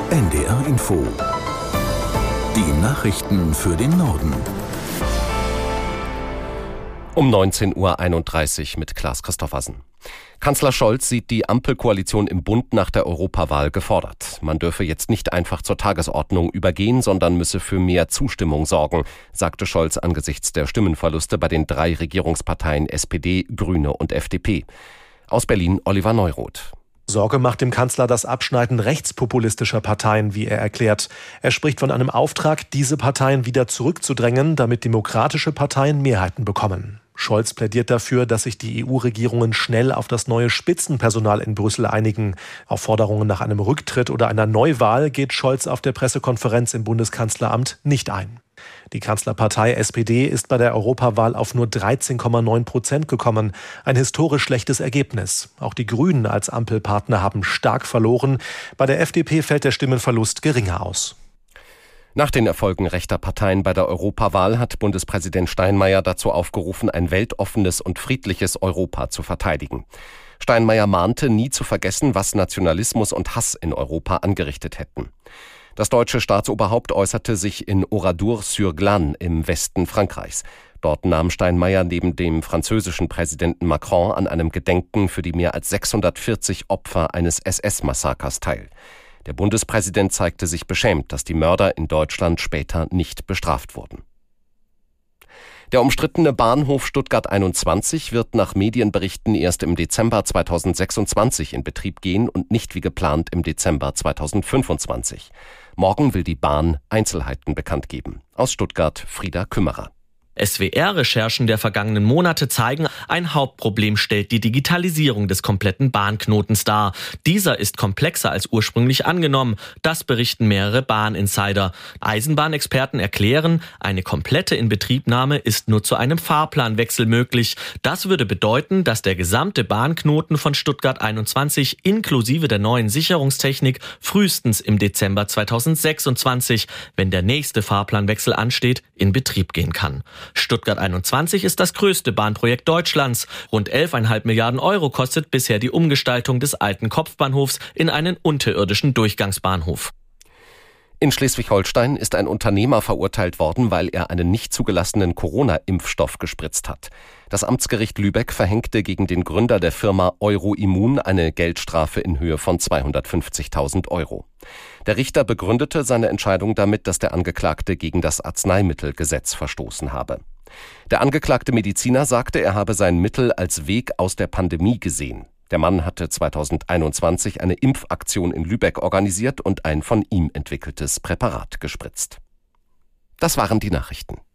NDR Info. Die Nachrichten für den Norden. Um 19.31 Uhr mit Klaas Christoffersen. Kanzler Scholz sieht die Ampelkoalition im Bund nach der Europawahl gefordert. Man dürfe jetzt nicht einfach zur Tagesordnung übergehen, sondern müsse für mehr Zustimmung sorgen, sagte Scholz angesichts der Stimmenverluste bei den 3 Regierungsparteien SPD, Grüne und FDP. Aus Berlin Oliver Neuroth. Sorge macht dem Kanzler das Abschneiden rechtspopulistischer Parteien, wie er erklärt. Er spricht von einem Auftrag, diese Parteien wieder zurückzudrängen, damit demokratische Parteien Mehrheiten bekommen. Scholz plädiert dafür, dass sich die EU-Regierungen schnell auf das neue Spitzenpersonal in Brüssel einigen. Auf Forderungen nach einem Rücktritt oder einer Neuwahl geht Scholz auf der Pressekonferenz im Bundeskanzleramt nicht ein. Die Kanzlerpartei SPD ist bei der Europawahl auf nur 13,9% gekommen. Ein historisch schlechtes Ergebnis. Auch die Grünen als Ampelpartner haben stark verloren. Bei der FDP fällt der Stimmenverlust geringer aus. Nach den Erfolgen rechter Parteien bei der Europawahl hat Bundespräsident Steinmeier dazu aufgerufen, ein weltoffenes und friedliches Europa zu verteidigen. Steinmeier mahnte, nie zu vergessen, was Nationalismus und Hass in Europa angerichtet hätten. Das deutsche Staatsoberhaupt äußerte sich in Oradour-sur-Glane im Westen Frankreichs. Dort nahm Steinmeier neben dem französischen Präsidenten Macron an einem Gedenken für die mehr als 640 Opfer eines SS-Massakers teil. Der Bundespräsident zeigte sich beschämt, dass die Mörder in Deutschland später nicht bestraft wurden. Der umstrittene Bahnhof Stuttgart 21 wird nach Medienberichten erst im Dezember 2026 in Betrieb gehen und nicht wie geplant im Dezember 2025. Morgen will die Bahn Einzelheiten bekannt geben. Aus Stuttgart Frieda Kümmerer. SWR-Recherchen der vergangenen Monate zeigen, ein Hauptproblem stellt die Digitalisierung des kompletten Bahnknotens dar. Dieser ist komplexer als ursprünglich angenommen. Das berichten mehrere Bahninsider. Eisenbahnexperten erklären, eine komplette Inbetriebnahme ist nur zu einem Fahrplanwechsel möglich. Das würde bedeuten, dass der gesamte Bahnknoten von Stuttgart 21 inklusive der neuen Sicherungstechnik frühestens im Dezember 2026, wenn der nächste Fahrplanwechsel ansteht, in Betrieb gehen kann. Stuttgart 21 ist das größte Bahnprojekt Deutschlands. Rund 11,5 Milliarden Euro kostet bisher die Umgestaltung des alten Kopfbahnhofs in einen unterirdischen Durchgangsbahnhof. In Schleswig-Holstein ist ein Unternehmer verurteilt worden, weil er einen nicht zugelassenen Corona-Impfstoff gespritzt hat. Das Amtsgericht Lübeck verhängte gegen den Gründer der Firma Euroimmun eine Geldstrafe in Höhe von 250.000 Euro. Der Richter begründete seine Entscheidung damit, dass der Angeklagte gegen das Arzneimittelgesetz verstoßen habe. Der angeklagte Mediziner sagte, er habe sein Mittel als Weg aus der Pandemie gesehen. Der Mann hatte 2021 eine Impfaktion in Lübeck organisiert und ein von ihm entwickeltes Präparat gespritzt. Das waren die Nachrichten.